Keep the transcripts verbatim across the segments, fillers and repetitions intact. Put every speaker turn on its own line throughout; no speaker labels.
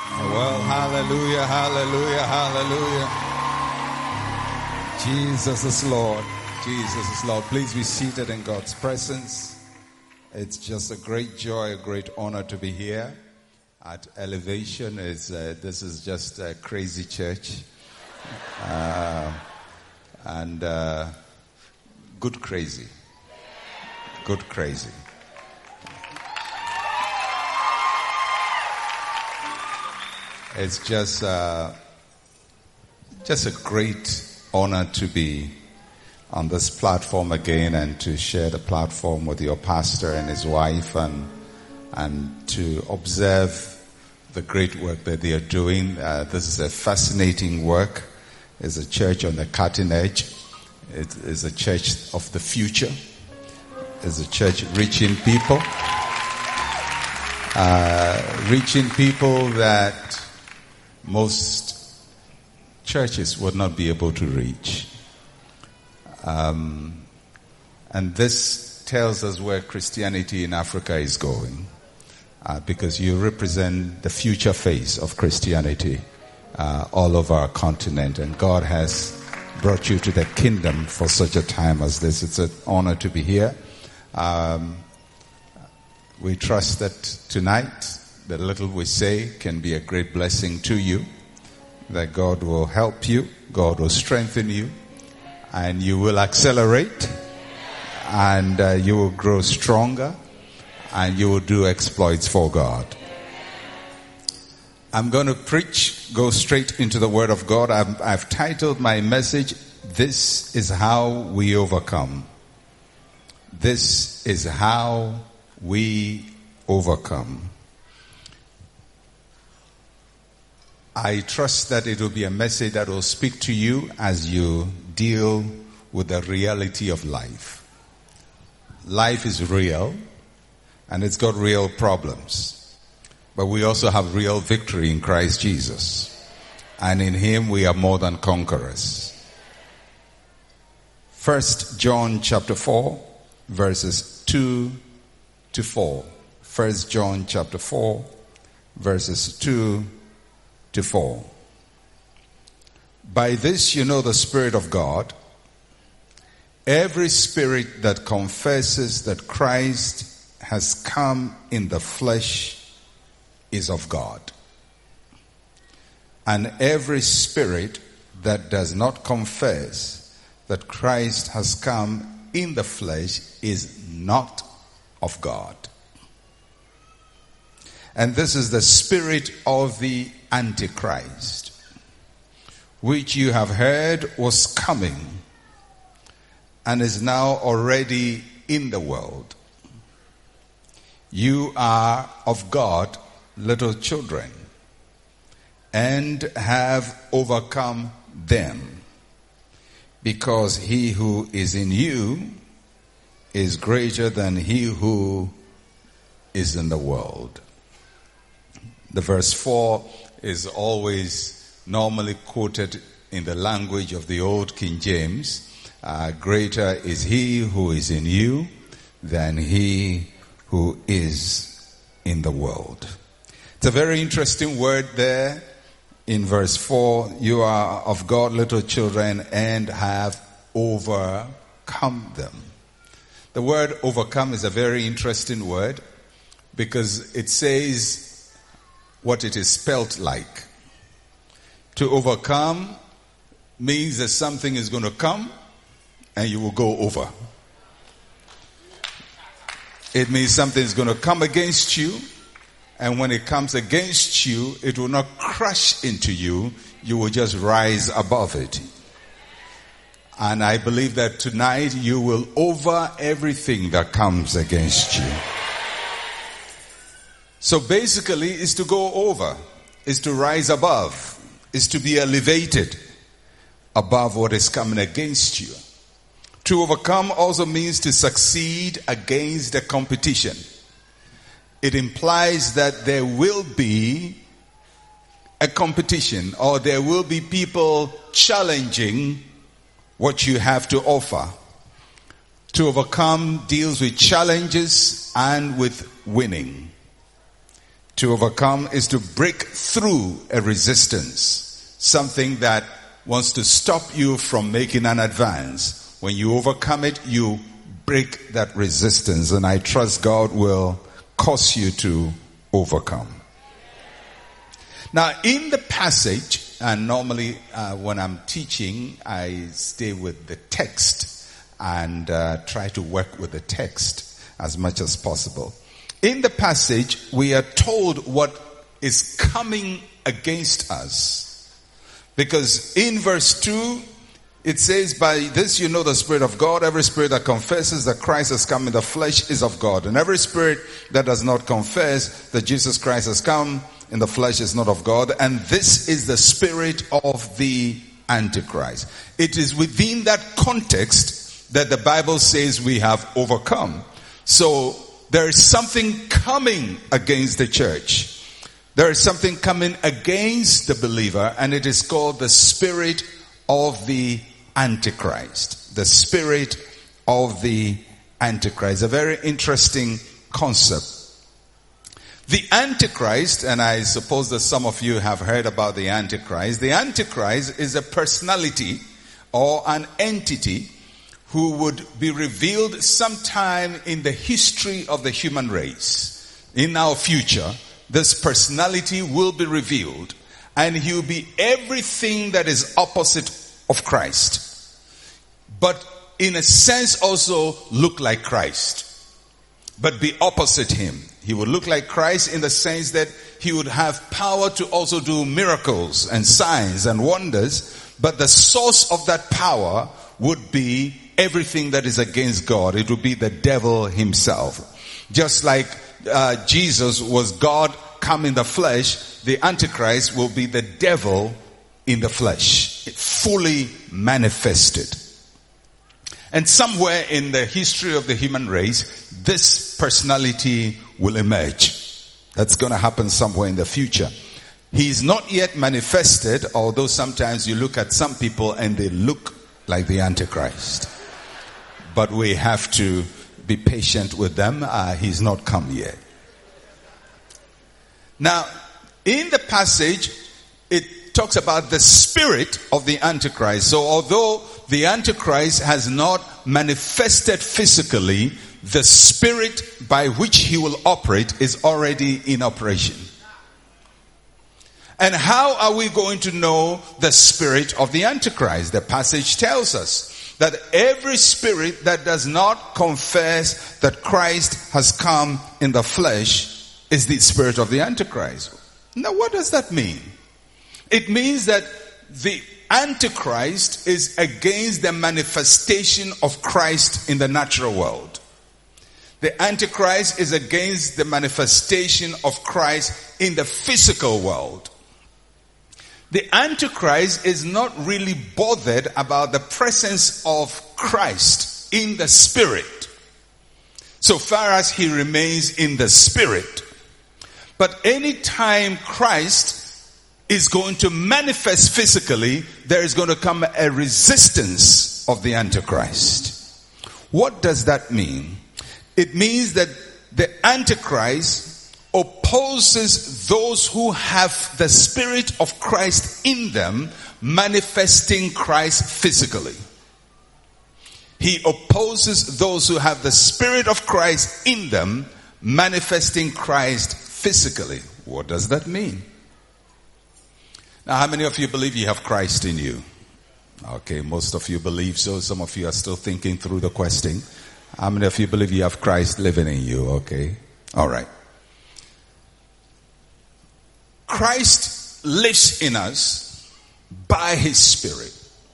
Well, hallelujah, hallelujah, hallelujah. Jesus is Lord. Jesus is Lord. Please be seated in God's presence. It's just a great joy, a great honor to be here at Elevation. Is uh, this is just a crazy church. Uh, and uh, good crazy. Good crazy. It's just uh, just a great honor to be on this platform again and to share the platform with your pastor and his wife and and to observe the great work that they are doing. Uh, this is a fascinating work. It's a church on the cutting edge. It is a church of the future. It's a church reaching people. Uh, reaching people that most churches would not be able to reach. Um, and this tells us where Christianity in Africa is going, uh, because you represent the future face of Christianity uh, all over our continent, and God has brought you to the kingdom for such a time as this. It's an honor to be here. Um, we trust that tonight the little we say can be a great blessing to you, that God will help you, God will strengthen you, and you will accelerate, and uh, you will grow stronger, and you will do exploits for God. I'm going to preach, go straight into the Word of God. I've, I've titled my message, "This is How We Overcome." This is how we overcome. I trust that it will be a message that will speak to you as you deal with the reality of life. Life is real, and it's got real problems. But we also have real victory in Christ Jesus. And in Him we are more than conquerors. First John chapter four, verses two to four. First John chapter four, verses two to four. By this you know the Spirit of God. Every spirit that confesses that Christ has come in the flesh is of God. And every spirit that does not confess that Christ has come in the flesh is not of God. And this is the spirit of the Antichrist, which you have heard was coming and is now already in the world. You are of God, little children, and have overcome them, because he who is in you is greater than he who is in the world. The verse four is always normally quoted in the language of the old King James. Uh, greater is he who is in you than he who is in the world. It's a very interesting word there in verse four. You are of God, little children, and have overcome them. The word overcome is a very interesting word because it says what it is spelt like. To overcome means that something is going to come and you will go over. It means something is going to come against you, and when it comes against you, it will not crush into you. You will just rise above it. And I believe that tonight you will over everything that comes against you. So basically, it's to go over, is to rise above, is to be elevated above what is coming against you. To overcome also means to succeed against the competition. It implies that there will be a competition, or there will be people challenging what you have to offer. To overcome deals with challenges and with winning. To overcome is to break through a resistance, something that wants to stop you from making an advance. When you overcome it, you break that resistance, and I trust God will cause you to overcome. Now, in the passage, and normally uh, when I'm teaching, I stay with the text and uh, try to work with the text as much as possible. In the passage, we are told what is coming against us. Because in verse two, it says, by this you know the Spirit of God. Every spirit that confesses that Christ has come in the flesh is of God. And every spirit that does not confess that Jesus Christ has come in the flesh is not of God. And this is the spirit of the Antichrist. It is within that context that the Bible says we have overcome. So there is something coming against the church. There is something coming against the believer, and it is called the spirit of the Antichrist. The spirit of the Antichrist. A very interesting concept. The Antichrist, and I suppose that some of you have heard about the Antichrist. The Antichrist is a personality or an entity who would be revealed sometime in the history of the human race. In our future, this personality will be revealed, and he will be everything that is opposite of Christ, but in a sense also look like Christ, but be opposite him. He would look like Christ in the sense that he would have power to also do miracles and signs and wonders, but the source of that power would be everything that is against God. It would be the devil himself. Just like uh, Jesus was God come in the flesh, the Antichrist will be the devil in the flesh, fully manifested. And somewhere in the history of the human race, this personality will emerge. That's going to happen somewhere in the future. He is not yet manifested, although sometimes you look at some people and they look like the Antichrist. But we have to be patient with them. Uh, he's not come yet. Now, in the passage, it talks about the spirit of the Antichrist. So although the Antichrist has not manifested physically, the spirit by which he will operate is already in operation. And how are we going to know the spirit of the Antichrist? The passage tells us that every spirit that does not confess that Christ has come in the flesh is the spirit of the Antichrist. Now, what does that mean? It means that the Antichrist is against the manifestation of Christ in the natural world. The Antichrist is against the manifestation of Christ in the physical world. The Antichrist is not really bothered about the presence of Christ in the spirit, so far as he remains in the spirit. But any time Christ is going to manifest physically, there is going to come a resistance of the Antichrist. What does that mean? It means that the Antichrist opposes those who have the spirit of Christ in them, manifesting Christ physically. He opposes those who have the spirit of Christ in them, manifesting Christ physically. What does that mean? Now, how many of you believe you have Christ in you? Okay, most of you believe so. Some of you are still thinking through the question. How many of you believe you have Christ living in you? Okay, all right. Christ lives in us by his spirit.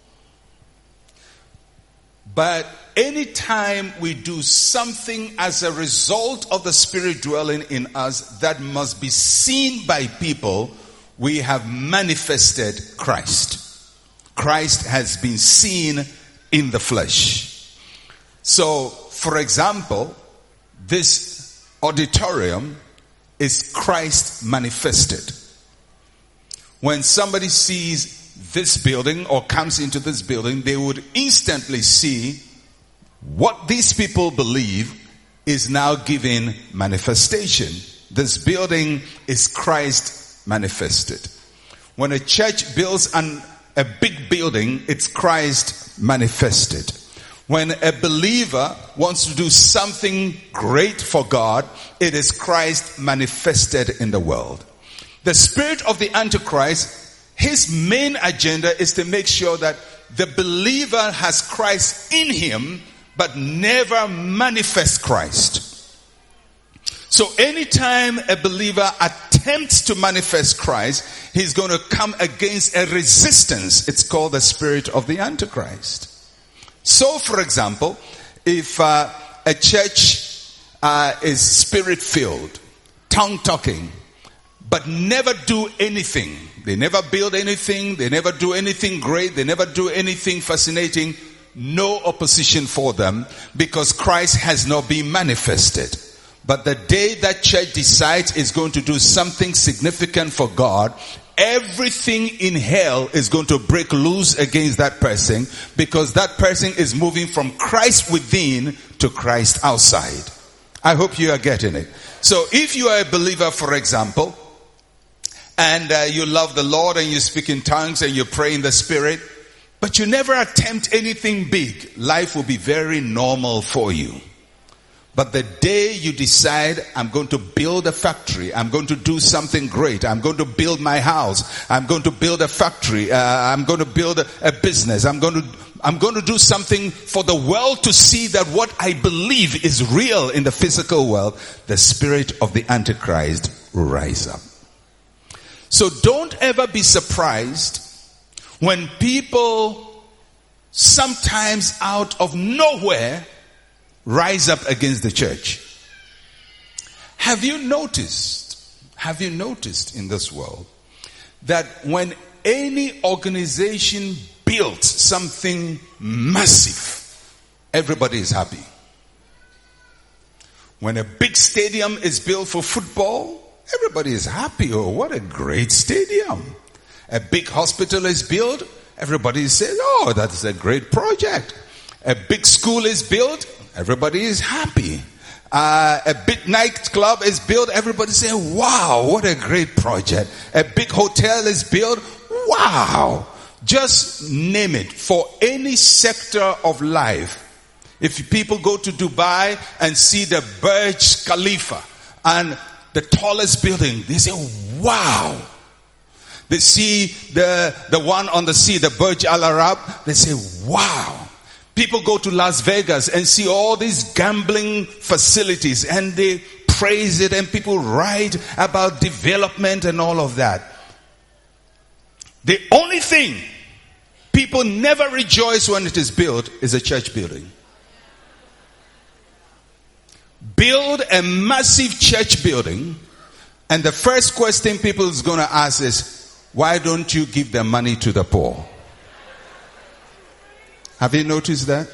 But anytime we do something as a result of the spirit dwelling in us that must be seen by people, we have manifested Christ. Christ has been seen in the flesh. So, for example, this auditorium is Christ manifested. When somebody sees this building or comes into this building, they would instantly see what these people believe is now given manifestation. This building is Christ manifested. When a church builds an, a big building, it's Christ manifested. When a believer wants to do something great for God, it is Christ manifested in the world. The spirit of the Antichrist, his main agenda is to make sure that the believer has Christ in him, but never manifests Christ. So anytime a believer attempts to manifest Christ, he's going to come against a resistance. It's called the spirit of the Antichrist. So, for example, if uh, a church uh, is spirit-filled, tongue-talking, but never do anything, they never build anything, they never do anything great, they never do anything fascinating, no opposition for them, because Christ has not been manifested. But the day that church decides it's going to do something significant for God, everything in hell is going to break loose against that person, because that person is moving from Christ within to Christ outside. I hope you are getting it. So if you are a believer, for example, and uh, you love the Lord and you speak in tongues and you pray in the Spirit, but you never attempt anything big, life will be very normal for you. But the day you decide, I'm going to build a factory, I'm going to do something great, I'm going to build my house, I'm going to build a factory, uh, I'm going to build a, a business, I'm going to, I'm going to do something for the world to see that what I believe is real in the physical world, the spirit of the Antichrist will rise up. So don't ever be surprised when people sometimes out of nowhere rise up against the church. Have you noticed, have you noticed in this world that when any organization builds something massive, everybody is happy? When a big stadium is built for football, everybody is happy. Oh, what a great stadium. A big hospital is built, everybody says, oh, that's a great project. A big school is built, everybody is happy. Uh, a big nightclub is built, everybody says, wow, what a great project. A big hotel is built, wow. Just name it. For any sector of life, if people go to Dubai and see the Burj Khalifa and the tallest building, they say, wow. They see the, the one on the sea, the Burj Al Arab, they say, wow. People go to Las Vegas and see all these gambling facilities and they praise it, and people write about development and all of that. The only thing people never rejoice when it is built is a church building. Build a massive church building, and the first question people is going to ask is, why don't you give the money to the poor? Have you noticed that?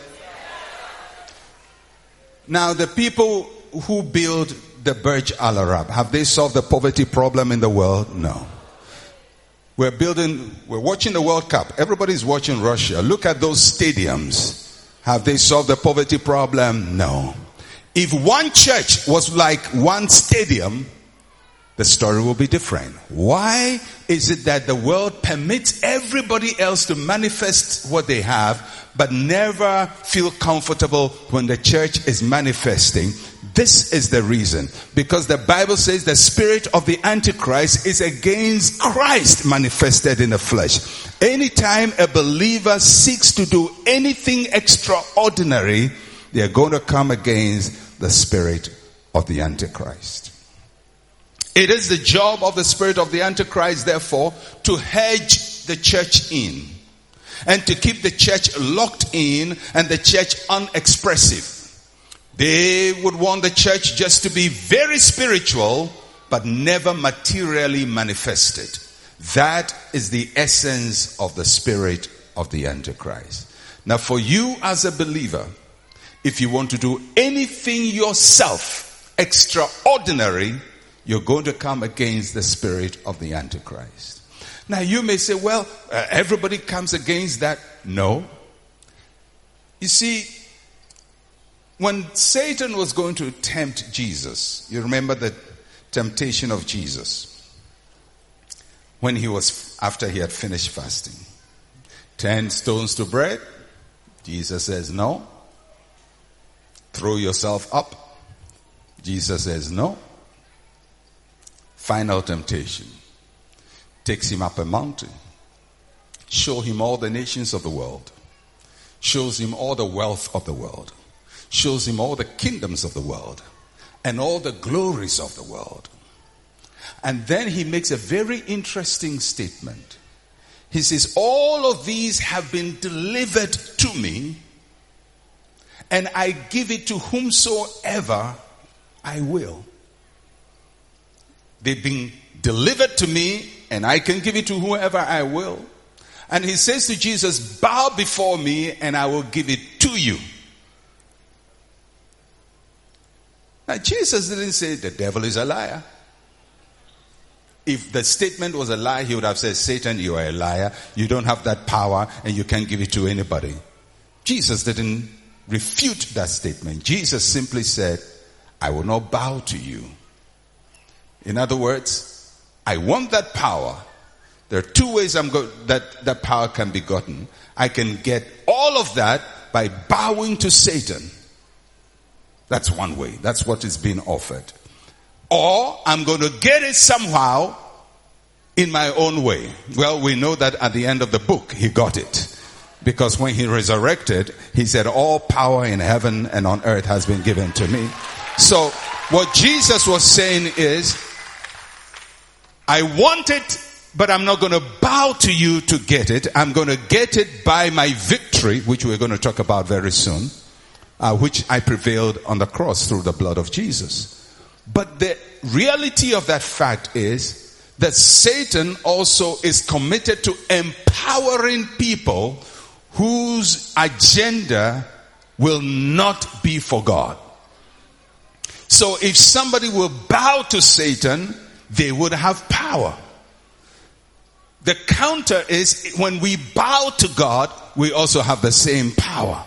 Now, the people who build the Burj Al Arab, have they solved the poverty problem in the world? No. We're building, we're watching the World Cup. Everybody's watching Russia. Look at those stadiums. Have they solved the poverty problem? No. If one church was like one stadium, the story will be different. Why is it that the world permits everybody else to manifest what they have, but never feel comfortable when the church is manifesting? This is the reason. Because the Bible says the spirit of the Antichrist is against Christ manifested in the flesh. Anytime a believer seeks to do anything extraordinary, they are going to come against the spirit of the Antichrist. It is the job of the spirit of the Antichrist, therefore, to hedge the church in and to keep the church locked in and the church unexpressive. They would want the church just to be very spiritual, but never materially manifested. That is the essence of the spirit of the Antichrist. Now, for you as a believer, if you want to do anything yourself extraordinary, you're going to come against the spirit of the Antichrist. Now, you may say, well, uh, everybody comes against that. No. You see, when Satan was going to tempt Jesus, you remember the temptation of Jesus when he was, after he had finished fasting. Ten stones to bread. Jesus says no. Throw yourself up. Jesus says no. Final temptation. Takes him up a mountain. Show him all the nations of the world. Shows him all the wealth of the world. Shows him all the kingdoms of the world. And all the glories of the world. And then he makes a very interesting statement. He says, all of these have been delivered to me, and I give it to whomsoever I will. They've been delivered to me, and I can give it to whoever I will. And he says to Jesus, bow before me, and I will give it to you. Now, Jesus didn't say the devil is a liar. If the statement was a lie, he would have said, Satan, you are a liar. You don't have that power and you can't give it to anybody. Jesus didn't refute that statement. Jesus simply said, I will not bow to you. In other words, I want that power. There are two ways I'm go- that that power can be gotten. I can get all of that by bowing to Satan. That's one way. That's what is being offered. Or I'm going to get it somehow in my own way. Well, we know that at the end of the book, he got it. Because when he resurrected, he said, all power in heaven and on earth has been given to me. So what Jesus was saying is, I want it, but I'm not going to bow to you to get it. I'm going to get it by my victory, which we're going to talk about very soon, uh, which I prevailed on the cross through the blood of Jesus. But the reality of that fact is that Satan also is committed to empowering people whose agenda will not be for God. So if somebody will bow to Satan, they would have power. The counter is when we bow to God, we also have the same power.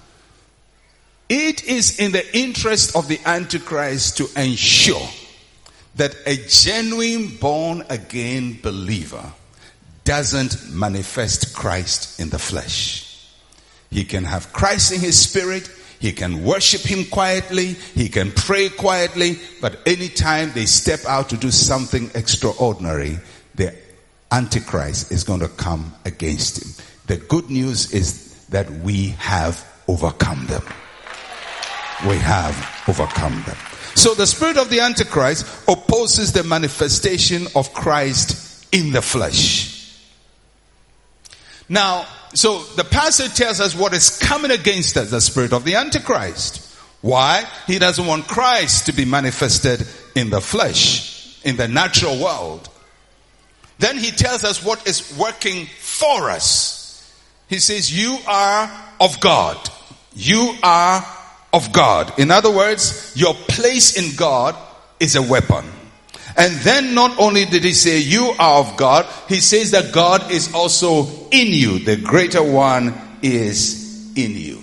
It is in the interest of the Antichrist to ensure that a genuine born-again believer doesn't manifest Christ in the flesh. He can have Christ in his spirit, he can worship him quietly, he can pray quietly, but anytime they step out to do something extraordinary, the Antichrist is going to come against him. The good news is that we have overcome them. We have overcome them. So the spirit of the Antichrist opposes the manifestation of Christ in the flesh. Now, so the passage tells us what is coming against us, the spirit of the Antichrist. Why? He doesn't want Christ to be manifested in the flesh, in the natural world. Then he tells us what is working for us. He says, you are of God. You are of God. In other words, your place in God is a weapon. And then not only did he say you are of God, he says that God is also in you. The greater one is in you.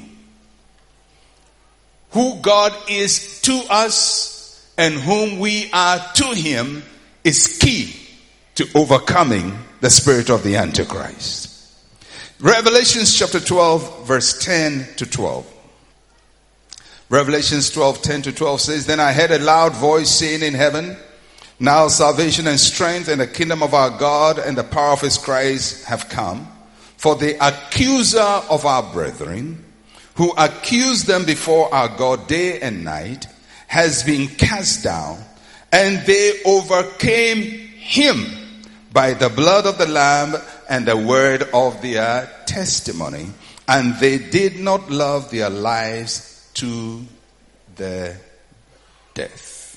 Who God is to us and whom we are to him is key to overcoming the spirit of the Antichrist. Revelations chapter twelve verse ten to twelve. Revelations twelve, ten to twelve says, then I heard a loud voice saying in heaven, now salvation and strength and the kingdom of our God and the power of his Christ have come. For the accuser of our brethren, who accused them before our God day and night, has been cast down, and they overcame him by the blood of the Lamb and the word of their testimony. And they did not love their lives to the death.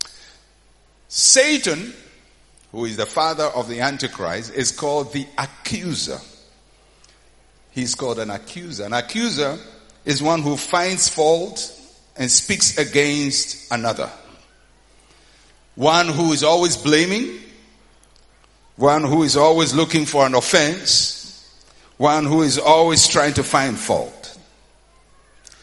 Satan, who is the father of the Antichrist, is called the accuser. He's called an accuser. An accuser is one who finds fault and speaks against another. One who is always blaming. One who is always looking for an offense. One who is always trying to find fault.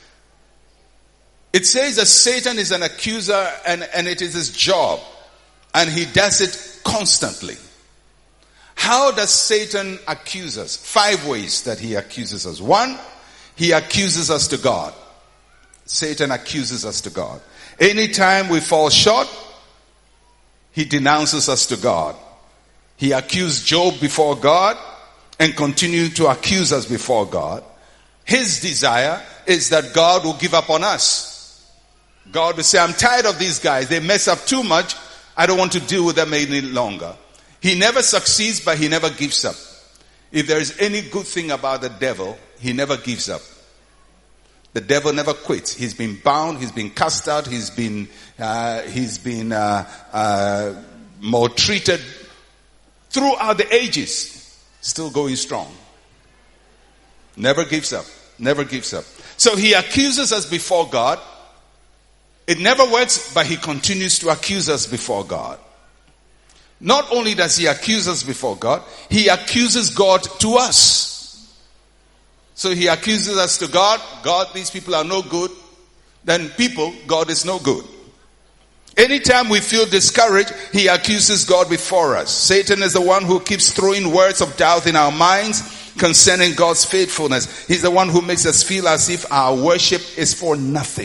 It says that Satan is an accuser, and, and it is his job And he does it constantly. How does Satan accuse us? Five ways that he accuses us. One, he accuses us to God. Satan accuses us to God. Anytime we fall short, he denounces us to God. He accused Job before God and continued to accuse us before God. His desire is that God will give up on us. God will say, I'm tired of these guys. They mess up too much. I don't want to deal with them any longer. He never succeeds, but he never gives up. If there is any good thing about the devil, he never gives up. The devil never quits. He's been bound. He's been cast out. He's been, uh, he's been, uh, uh, maltreated throughout the ages. Still going strong. Never gives up. Never gives up. So he accuses us before God. It never works, but he continues to accuse us before God. Not only does he accuse us before God, he accuses God to us. So he accuses us to God. God, these people are no good. Then people, God is no good. Anytime we feel discouraged, he accuses God before us. Satan is the one who keeps throwing words of doubt in our minds concerning God's faithfulness. He's the one who makes us feel as if our worship is for nothing.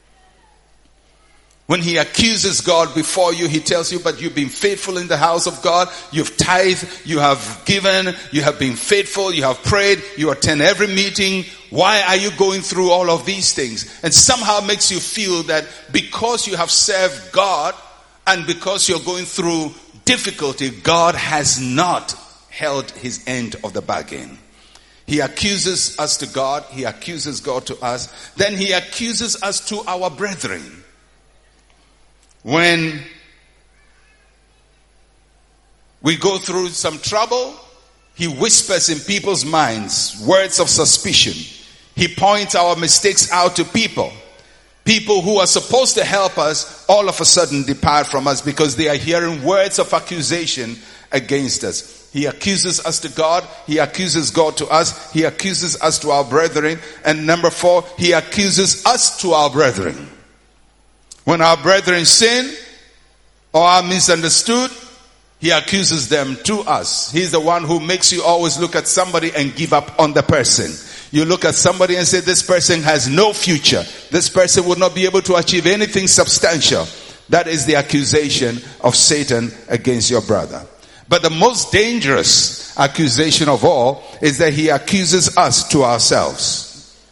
When he accuses God before you, he tells you, but you've been faithful in the house of God. You've tithed, you have given, you have been faithful, you have prayed, you attend every meeting. Why are you going through all of these things? And somehow makes you feel that because you have served God and because you're going through difficulty, God has not held his end of the bargain. He accuses us to God. He accuses God to us. Then he accuses us to our brethren. When we go through some trouble, he whispers in people's minds words of suspicion. He points our mistakes out to people. People who are supposed to help us all of a sudden depart from us because they are hearing words of accusation against us. He accuses us to God. He accuses God to us. He accuses us to our brethren. And number four, he accuses us to our brethren. When our brethren sin or are misunderstood, he accuses them to us. He's the one who makes you always look at somebody and give up on the person. You look at somebody and say, this person has no future. This person will not be able to achieve anything substantial. That is the accusation of Satan against your brother. But the most dangerous accusation of all is that he accuses us to ourselves.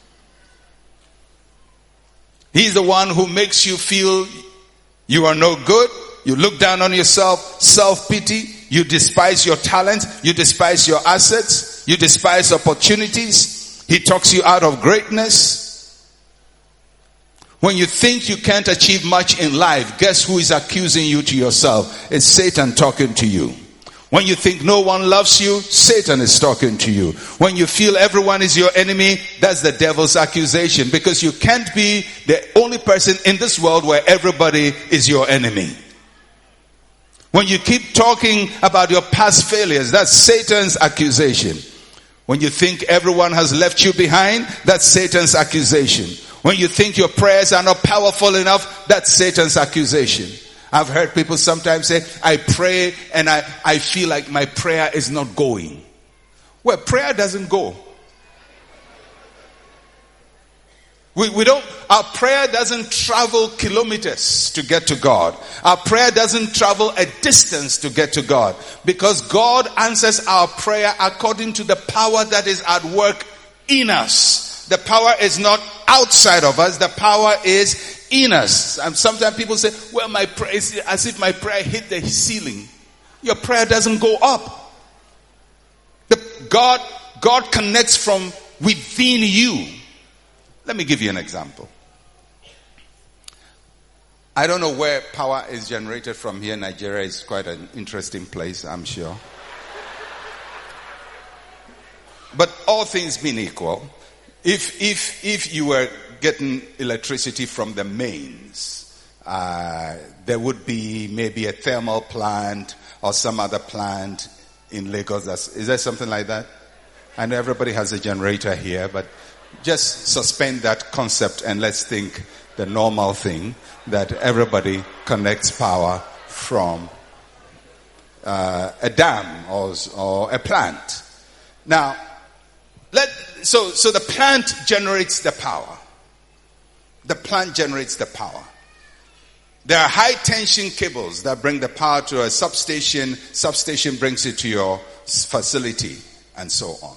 He's the one who makes you feel you are no good. You look down on yourself, self-pity. You despise your talent. You despise your assets. You despise opportunities. He talks you out of greatness. When you think you can't achieve much in life, guess who is accusing you to yourself? It's Satan talking to you. When you think no one loves you, Satan is talking to you. When you feel everyone is your enemy, that's the devil's accusation. Because you can't be the only person in this world where everybody is your enemy. When you keep talking about your past failures, that's Satan's accusation. When you think everyone has left you behind, that's Satan's accusation. When you think your prayers are not powerful enough, that's Satan's accusation. I've heard people sometimes say, I pray and I, I feel like my prayer is not going. Well, prayer doesn't go. We, we don't, our prayer doesn't travel kilometers to get to God. Our prayer doesn't travel a distance to get to God. Because God answers our prayer according to the power that is at work in us. The power is not outside of us. The power is in us. And sometimes people say, well, my prayer is as if my prayer hit the ceiling. Your prayer doesn't go up. The God, God connects from within you. Let me give you an example. I don't know where power is generated from here. Nigeria is quite an interesting place, I'm sure. But all things being equal, if if if you were getting electricity from the mains, uh, there would be maybe a thermal plant or some other plant in Lagos. That's, is there something like that? I know everybody has a generator here, but just suspend that concept and let's think the normal thing that everybody connects power from uh, a dam or, or a plant. Now, let, so, so the plant generates the power. The plant generates the power. There are high tension cables that bring the power to a substation. Substation brings it to your facility and so on.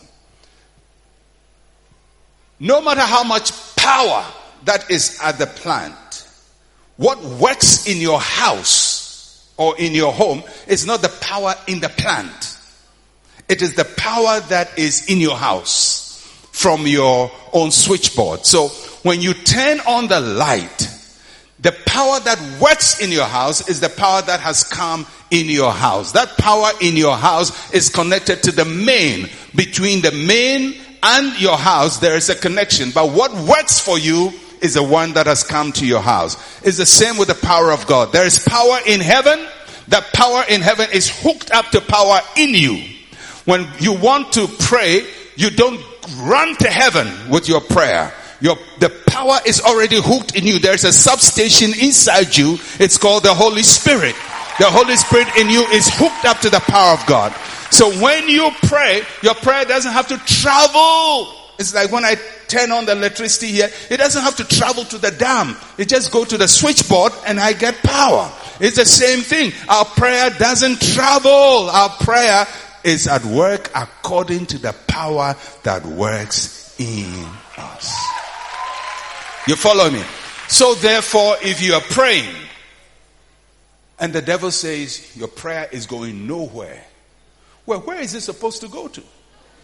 No matter how much power that is at the plant, what works in your house or in your home is not the power in the plant. It is the power that is in your house from your own switchboard. So when you turn on the light, the power that works in your house is the power that has come in your house. That power in your house is connected to the main. Between the main and your house, there is a connection. But what works for you is the one that has come to your house. It's the same with the power of God. There is power in heaven. That power in heaven is hooked up to power in you. When you want to pray, you don't run to heaven with your prayer. Your, the power is already hooked in you. There's a substation inside you. It's called the Holy Spirit. The Holy Spirit in you is hooked up to the power of God. So when you pray, your prayer doesn't have to travel. It's like when I turn on the electricity here, it doesn't have to travel to the dam. It just go to the switchboard and I get power. It's the same thing. Our prayer doesn't travel. Our prayer is at work according to the power that works in us. You follow me? So therefore, if you are praying and the devil says your prayer is going nowhere, well, where is it supposed to go to?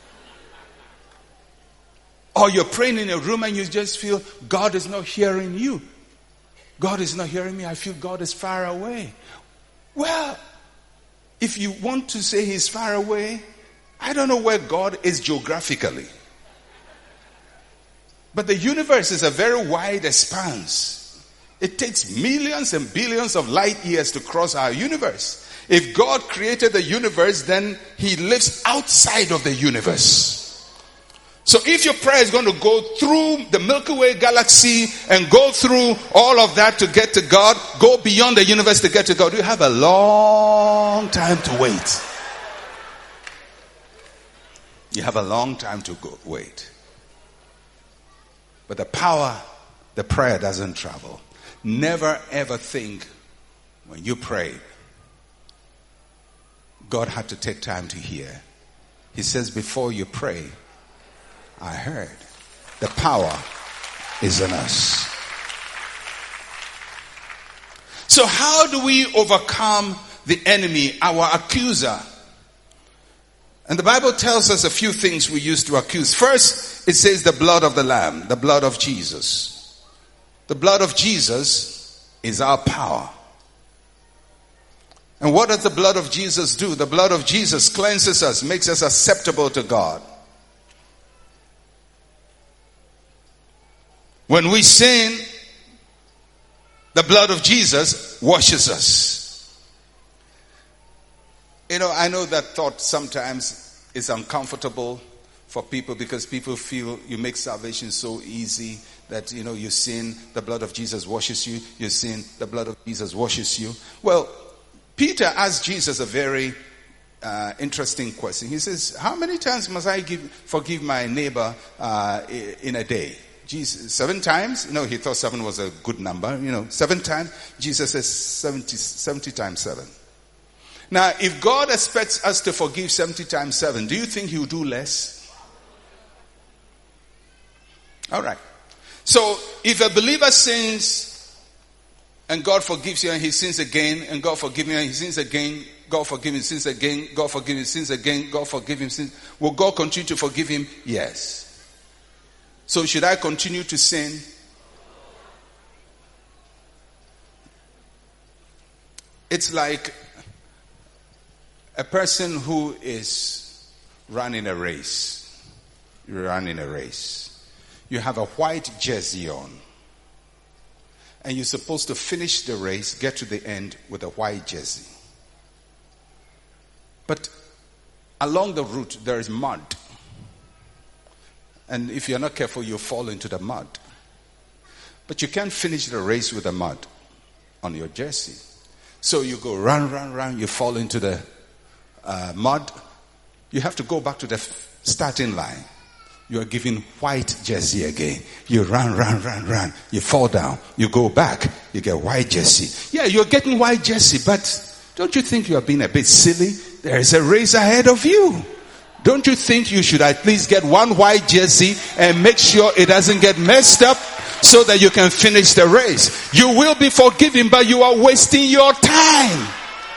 Or you're praying in a room and you just feel God is not hearing you. God is not hearing me. I feel God is far away. Well, if you want to say he's far away, I don't know where God is geographically. But the universe is a very wide expanse. It takes millions and billions of light years to cross our universe. If God created the universe, then he lives outside of the universe. So if your prayer is going to go through the Milky Way galaxy and go through all of that to get to God, go beyond the universe to get to God, you have a long time to wait. You have a long time to go wait. But the power, the prayer doesn't travel. Never ever think when you pray, God had to take time to hear. He says, before you pray, I heard. The power is in us. So how do we overcome the enemy, our accuser? And the Bible tells us a few things we use to accuse. First, it says the blood of the Lamb, the blood of Jesus. The blood of Jesus is our power. And what does the blood of Jesus do? The blood of Jesus cleanses us, makes us acceptable to God. When we sin, the blood of Jesus washes us. You know, I know that thought sometimes is uncomfortable for people because people feel you make salvation so easy that, you know, you sin, the blood of Jesus washes you. You sin, the blood of Jesus washes you. Well, Peter asked Jesus a very uh, interesting question. He says, how many times must I give, forgive my neighbor uh, in a day? Jesus, seven times? You know, he thought seven was a good number. You know, seven times. Jesus says seventy, seventy times seven. Now, if God expects us to forgive seventy times seven, do you think he will do less? All right. So, if a believer sins and God forgives you and he sins again, and God forgives him and he sins again, God forgive him, sins again, God forgive him, sins again, God forgive him, sins. Will God continue to forgive him? Yes. So should I continue to sin? It's like a person who is running a race. You're running a race. You have a white jersey on. And you're supposed to finish the race, get to the end with a white jersey. But along the route, there is mud. And if you're not careful, you'll fall into the mud. But you can't finish the race with the mud on your jersey. So you go run, run, run, you fall into the uh, mud, you have to go back to the starting line. You are given white jersey again. You run, run, run, run. You fall down. You go back. You get white jersey. Yeah, you're getting white jersey, but don't you think you are being a bit silly? There is a race ahead of you. Don't you think you should at least get one white jersey and make sure it doesn't get messed up so that you can finish the race? You will be forgiven, but you are wasting your time.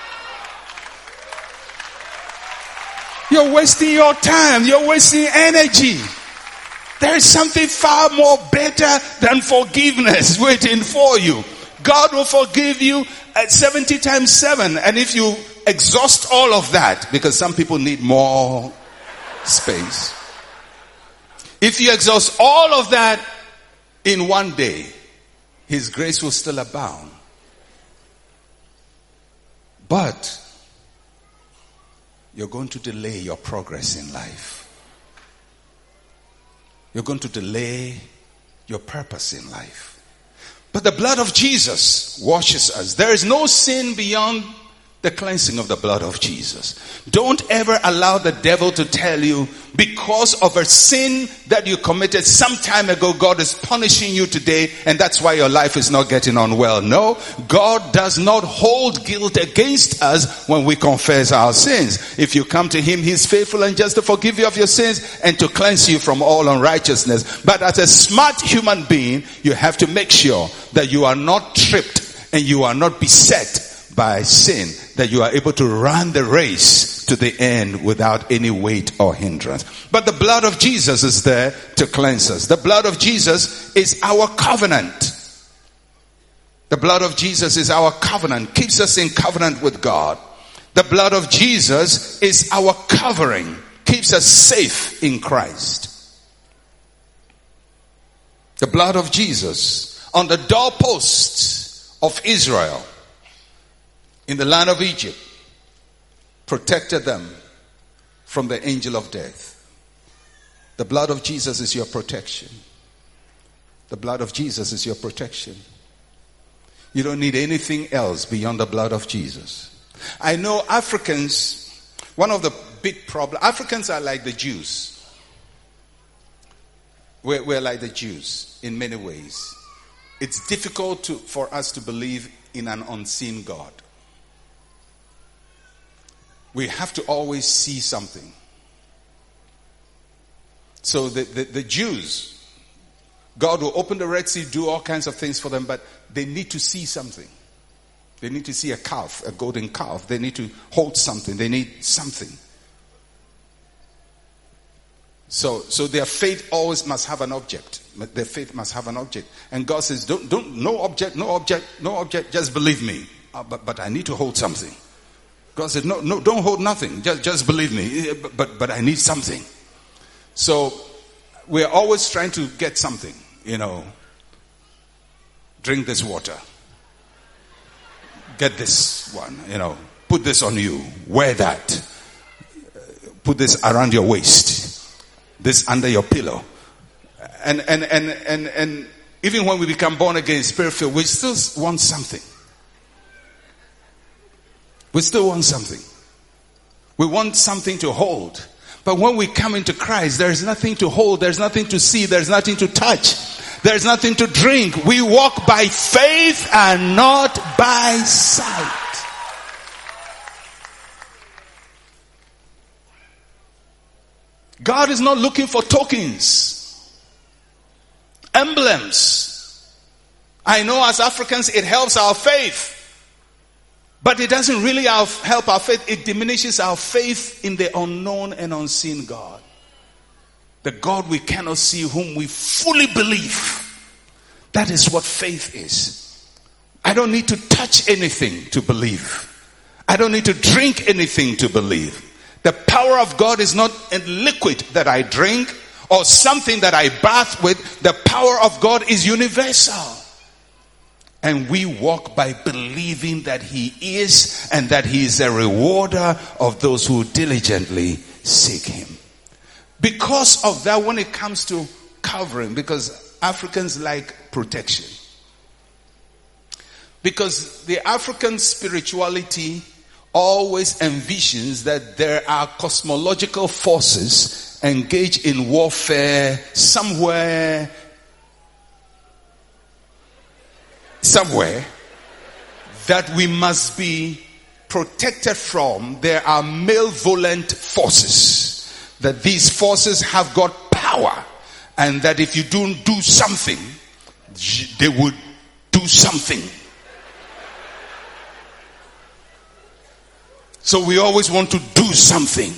You're wasting your time. You're wasting energy. There is something far more better than forgiveness waiting for you. God will forgive you at seventy times seven. And if you exhaust all of that, because some people need more space. If you exhaust all of that in one day, His grace will still abound. But you're going to delay your progress in life. You're going to delay your purpose in life. But the blood of Jesus washes us. There is no sin beyond the cleansing of the blood of Jesus. Don't ever allow the devil to tell you because of a sin that you committed some time ago, God is punishing you today and that's why your life is not getting on well. No, God does not hold guilt against us when we confess our sins. If you come to Him, He's faithful and just to forgive you of your sins and to cleanse you from all unrighteousness. But as a smart human being, you have to make sure that you are not tripped and you are not beset by sin, that you are able to run the race to the end without any weight or hindrance. But the blood of Jesus is there to cleanse us. The blood of Jesus is our covenant. The blood of Jesus is our covenant, keeps us in covenant with God. The blood of Jesus is our covering, keeps us safe in Christ. The blood of Jesus on the doorposts of Israel in the land of Egypt protected them from the angel of death. The blood of Jesus is your protection. The blood of Jesus is your protection. You don't need anything else beyond the blood of Jesus. I know Africans, one of the big problems, Africans are like the Jews. We're, we're like the Jews in many ways. It's difficult to, for us to believe in an unseen God. We have to always see something. So the, the, the Jews, God will open the Red Sea, do all kinds of things for them, but they need to see something. They need to see a calf, a golden calf. They need to hold something. They need something. So, so their faith always must have an object. Their faith must have an object. And God says, don't, don't, no object, no object, no object, just believe me. Uh, but, but I need to hold something. God said, no, no, don't hold nothing. Just, just believe me. But, but, but I need something. So we're always trying to get something, you know. Drink this water. Get this one, you know. Put this on you. Wear that. Put this around your waist. This under your pillow. And, and, and, and, and even when we become born again, spirit-filled, we still want something. We still want something. We want something to hold. But when we come into Christ, there is nothing to hold. There's nothing to see. There's nothing to touch. There's nothing to drink. We walk by faith and not by sight. God is not looking for tokens, emblems. I know as Africans it helps our faith. But it doesn't really help our faith. It diminishes our faith in the unknown and unseen God. The God we cannot see, whom we fully believe. That is what faith is. I don't need to touch anything to believe. I don't need to drink anything to believe. The power of God is not a liquid that I drink or something that I bath with. The power of God is universal. And we walk by believing that He is and that He is a rewarder of those who diligently seek Him. Because of that, when it comes to covering, because Africans like protection. Because the African spirituality always envisions that there are cosmological forces engaged in warfare somewhere, somewhere that we must be protected from. There are malevolent forces, that these forces have got power, and that if you don't do something, they would do something. So we always want to do something.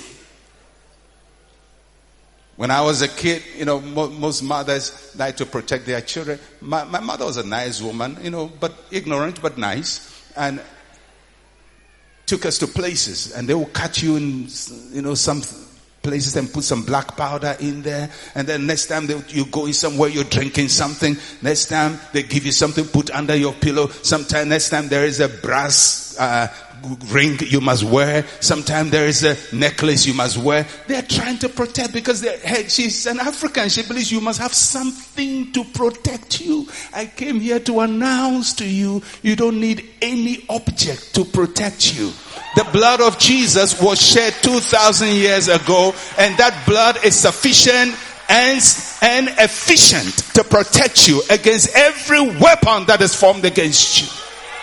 When I was a kid, you know, mo- most mothers like to protect their children. My, my mother was a nice woman, you know, but ignorant, but nice. And took us to places, and they will cut you in, you know, some places and put some black powder in there. And then next time they, you go in somewhere, you're drinking something. Next time they give you something, put under your pillow. Sometime next time there is a brass uh, ring you must wear. Sometime there is a necklace you must wear. They're trying to protect, because hey, she's an African. She believes you must have something to protect you. I came here to announce to you, you don't need any object to protect you. The blood of Jesus was shed two thousand years ago, and that blood is sufficient and, and efficient to protect you against every weapon that is formed against you.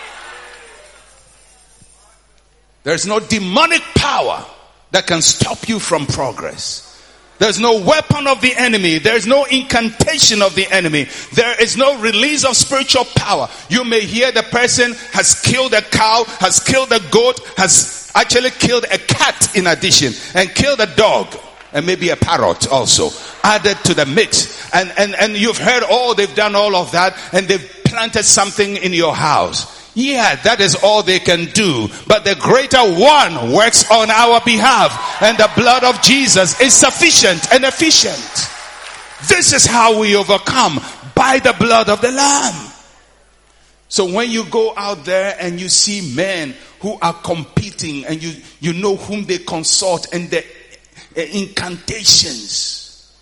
There's no demonic power that can stop you from progress. There's no weapon of the enemy. There's no incantation of the enemy. There is no release of spiritual power. You may hear the person has killed a cow, has killed a goat, has actually killed a cat in addition, and killed a dog, and maybe a parrot also added to the mix. And, and, and you've heard, oh, they've done all of that, and they've planted something in your house. Yeah, that is all they can do. But the greater one works on our behalf. And the blood of Jesus is sufficient and efficient. This is how we overcome, by the blood of the Lamb. So when you go out there and you see men who are competing, and you, you know whom they consult, and the uh, incantations,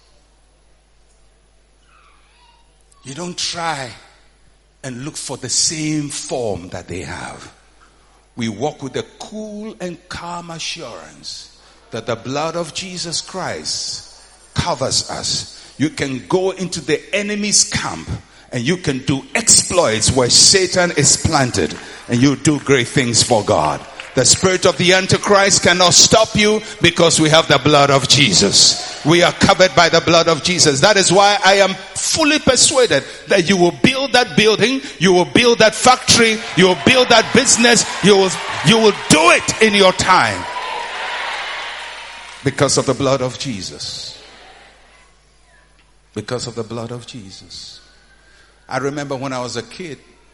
you don't try and look for the same form that they have. We walk with a cool and calm assurance that the blood of Jesus Christ covers us. You can go into the enemy's camp and you can do exploits where Satan is planted, and you do great things for God. The spirit of the Antichrist cannot stop you, because we have the blood of Jesus. We are covered by the blood of Jesus. That is why I am fully persuaded that you will build that building, you will build that factory, you will build that business, you will, you will do it in your time, because of the blood of Jesus. Because of the blood of Jesus. I remember when I was a kid,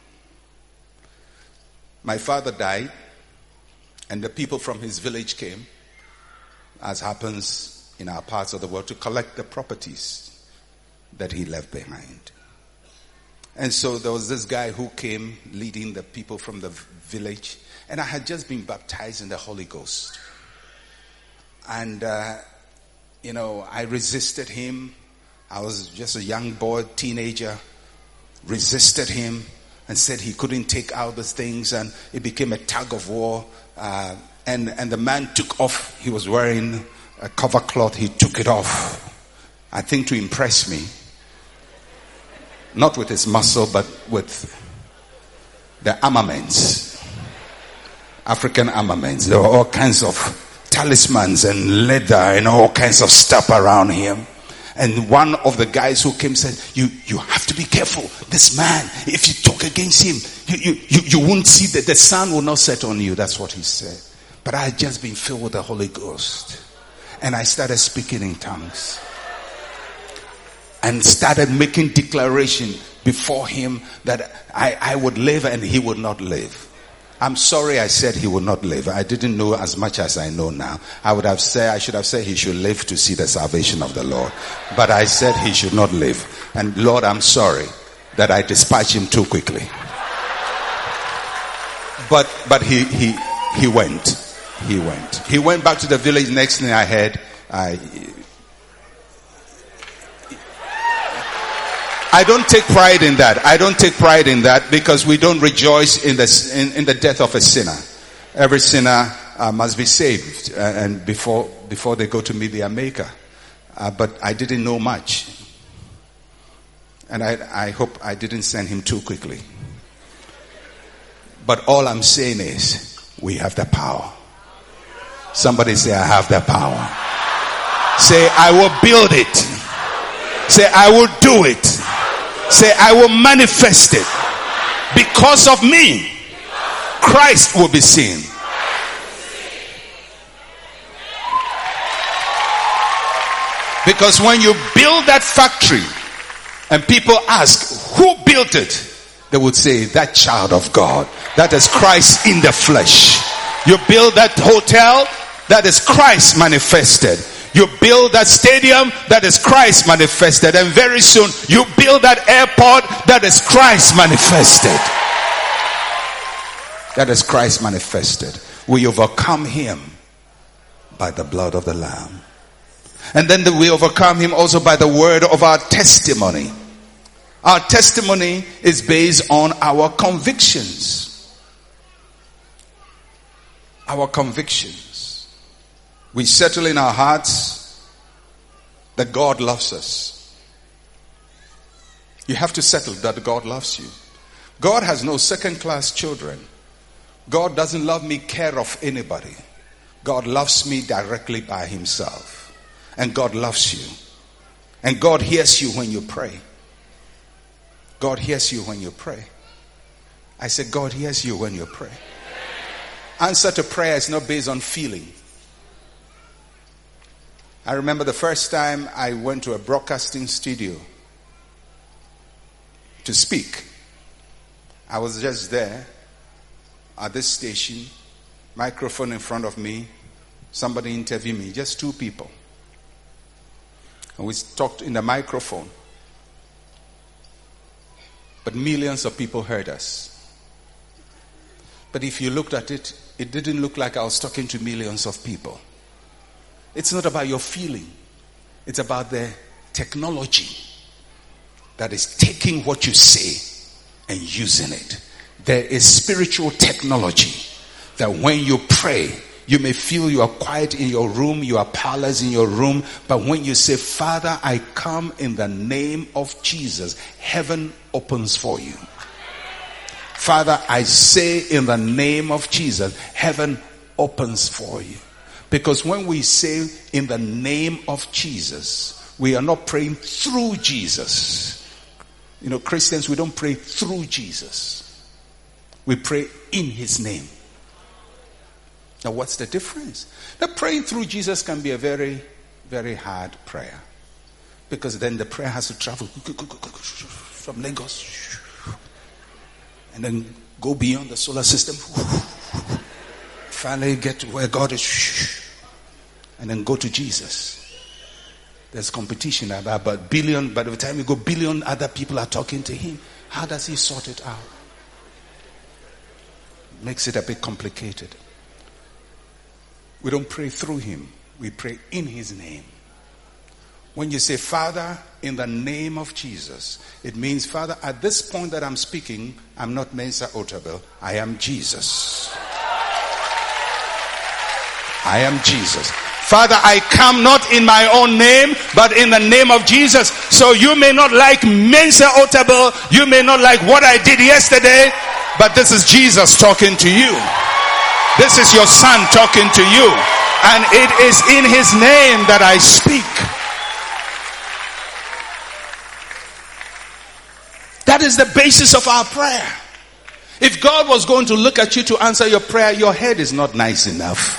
my father died, and the people from his village came, as happens in our parts of the world, to collect the properties that he left behind. And so there was this guy who came leading the people from the village, and I had just been baptized in the Holy Ghost. And, uh, you know, I resisted him. I was just a young boy, teenager, resisted him and said he couldn't take out the things, and it became a tug of war. Uh, and, and the man took off, he was wearing a cover cloth, he took it off, I think to impress me. Not with his muscle, but with the armaments. African armaments. There were all kinds of talismans and leather and all kinds of stuff around him. And one of the guys who came said, you, you have to be careful. This man, if you talk against him, you, you, you, you won't see that the sun will not set on you. That's what he said. But I had just been filled with the Holy Ghost. And I started speaking in tongues. And started making declaration before him that I, I would live and he would not live. I'm sorry I said he would not live. I didn't know as much as I know now. I would have said, I should have said he should live to see the salvation of the Lord. But I said he should not live. And Lord, I'm sorry that I dispatched him too quickly. But, but he, he, he went. He went. He went back to the village. Next thing I heard, I, I don't take pride in that. I don't take pride in that, because we don't rejoice in the, in, in the death of a sinner. Every sinner uh, must be saved uh, and before before they go to meet their maker. Uh, but I didn't know much. And I, I hope I didn't send him too quickly. But all I'm saying is, we have the power. Somebody say, I have the power. Say, I will build it. Say, I will do it. Say, I will manifest it. Because of me, Christ will be seen. Because when you build that factory and people ask, who built it? They would say, that child of God. That is Christ in the flesh. You build that hotel, that is Christ manifested. You build that stadium, that is Christ manifested. And very soon, you build that airport, that is Christ manifested. That is Christ manifested. We overcome him by the blood of the Lamb. And then we overcome him also by the word of our testimony. Our testimony is based on our convictions. Our convictions. We settle in our hearts that God loves us. You have to settle that God loves you. God has no second-class children. God doesn't love me care of anybody. God loves me directly by himself. And God loves you. And God hears you when you pray. God hears you when you pray. I said, God hears you when you pray. Answer to prayer is not based on feeling. I remember the first time I went to a broadcasting studio to speak. I was just there at this station, microphone in front of me, somebody interviewed me, just two people. And we talked in the microphone. But millions of people heard us. But if you looked at it, it didn't look like I was talking to millions of people. It's not about your feeling. It's about the technology that is taking what you say and using it. There is spiritual technology that when you pray, you may feel you are quiet in your room, you are powerless in your room, but when you say, Father, I come in the name of Jesus, heaven opens for you. Father, I say in the name of Jesus, heaven opens for you. Because when we say in the name of Jesus, we are not praying through Jesus. You know, Christians, we don't pray through Jesus. We pray in his name. Now, what's the difference? The praying through Jesus can be a very, very hard prayer. Because then the prayer has to travel from Lagos and then go beyond the solar system. Finally get to where God is. And then go to Jesus. There's competition about but billion. By the time you go, billion other people are talking to him. How does he sort it out? Makes it a bit complicated. We don't pray through him. We pray in his name. When you say, Father, in the name of Jesus, it means, Father, at this point that I'm speaking, I'm not Mensa Otabil. I am Jesus. I am Jesus. Father, I come not in my own name, but in the name of Jesus. So you may not like Mensa Otabil. You may not like what I did yesterday, but this is Jesus talking to you. This is your son talking to you. And it is in his name that I speak. That is the basis of our prayer. If God was going to look at you to answer your prayer, your head is not nice enough.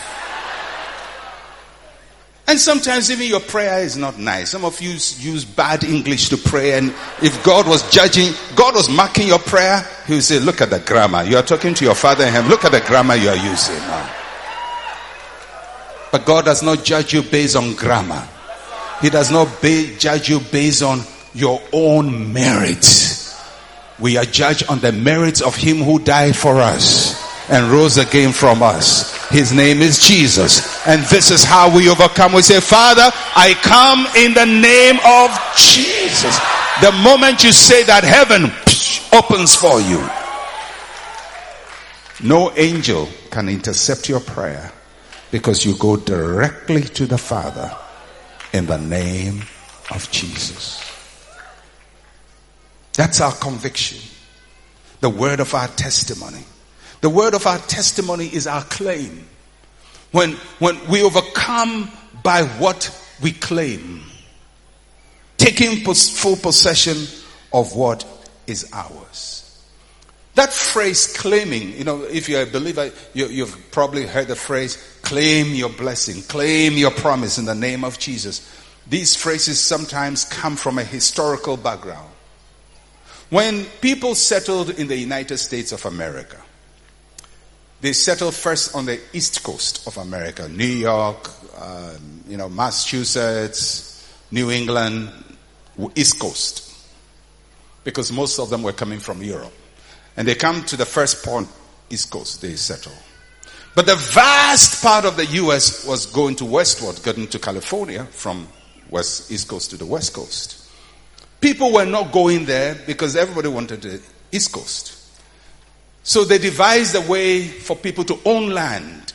And sometimes even your prayer is not nice. Some of you use bad English to pray, and if God was judging, God was marking your prayer, he would say, look at the grammar. You are talking to your father in heaven. Look at the grammar you are using now. But God does not judge you based on grammar. He does not ba- judge you based on your own merits. We are judged on the merits of him who died for us and rose again from us. His name is Jesus. And this is how we overcome. We say, Father, I come in the name of Jesus. The moment you say that, heaven opens for you. No angel can intercept your prayer Because you go directly to the Father in the name of Jesus. That's our conviction. The word of our testimony. The word of our testimony is our claim. When, when we overcome by what we claim. Taking full possession of what is ours. That phrase claiming, you know, if you're a believer, you, you've probably heard the phrase, claim your blessing, claim your promise in the name of Jesus. These phrases sometimes come from a historical background. When people settled in the United States of America, they settled first on the East Coast of America, New York, uh, you know, Massachusetts, New England, East Coast. Because most of them were coming from Europe. And they come to the first point, East Coast, they settle. But the vast part of the U S was going to westward, getting to California from west East Coast to the West Coast. People were not going there because everybody wanted the East Coast. So they devised a way for people to own land.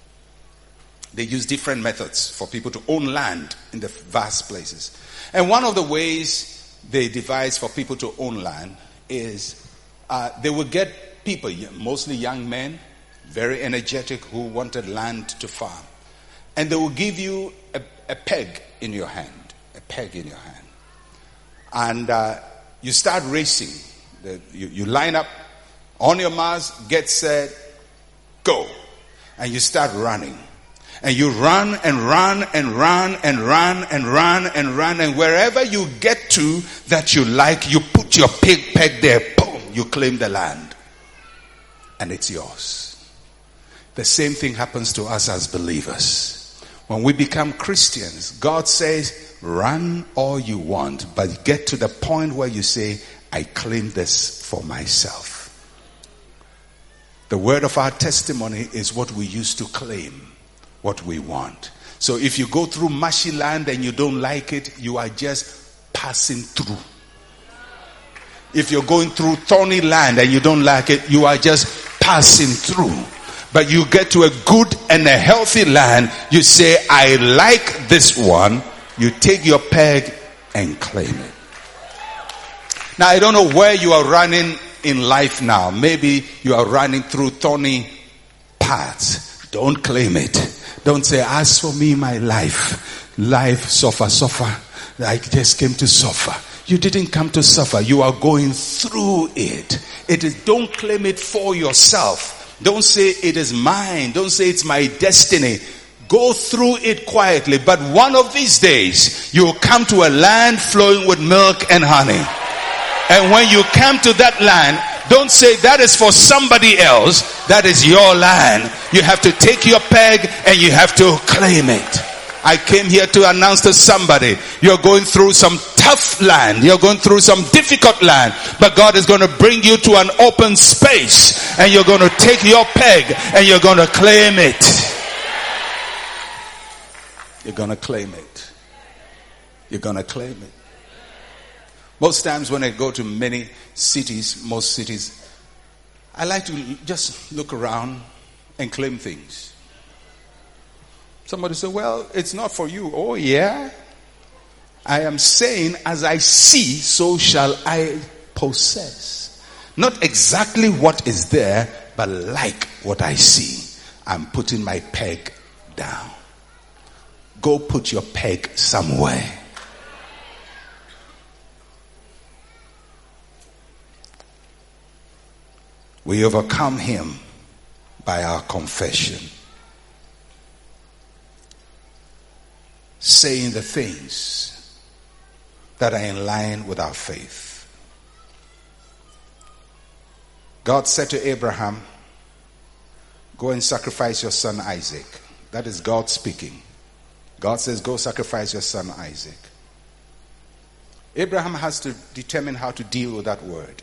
They used different methods for people to own land in the vast places. And one of the ways they devised for people to own land is Uh, they would get people, mostly young men, very energetic, who wanted land to farm. And they will give you a, a peg in your hand, a peg in your hand. And uh, you start racing. The, you, you line up on your marks, get set, go. And you start running. And you run and run and run and run and run and run. And wherever you get to that you like, you put your peg, peg there. You claim the land. And it's yours. The same thing happens to us as believers. When we become Christians, God says, run all you want, but get to the point where you say, I claim this for myself. The word of our testimony is what we use to claim what we want. So if you go through mushy land and you don't like it, you are just passing through. If you're going through thorny land and you don't like it, you are just passing through. But you get to a good and a healthy land, you say, I like this one. You take your peg and claim it. Now, I don't know where you are running in life now. Maybe you are running through thorny paths. Don't claim it. Don't say, as for me, my life, life, suffer, suffer. I just came to suffer. You didn't come to suffer. You are going through it. It is, don't claim it for yourself. Don't say it is mine. Don't say it's my destiny. Go through it quietly. But one of these days, you will come to a land flowing with milk and honey. And when you come to that land, don't say that is for somebody else. That is your land. You have to take your peg and you have to claim it. I came here to announce to somebody, you're going through some tough land. You're going through some difficult land. But God is going to bring you to an open space. And you're going to take your peg and you're going to claim it. You're going to claim it. You're going to claim it. Most times when I go to many cities, most cities, I like to just look around and claim things. Somebody said, well, it's not for you. Oh, yeah? I am saying, as I see, so shall I possess. Not exactly what is there, but like what I see. I'm putting my peg down. Go put your peg somewhere. We overcome him by our confession. Saying the things that are in line with our faith. God said to Abraham, go and sacrifice your son Isaac. That is God speaking. God says, go sacrifice your son Isaac. Abraham has to determine how to deal with that word.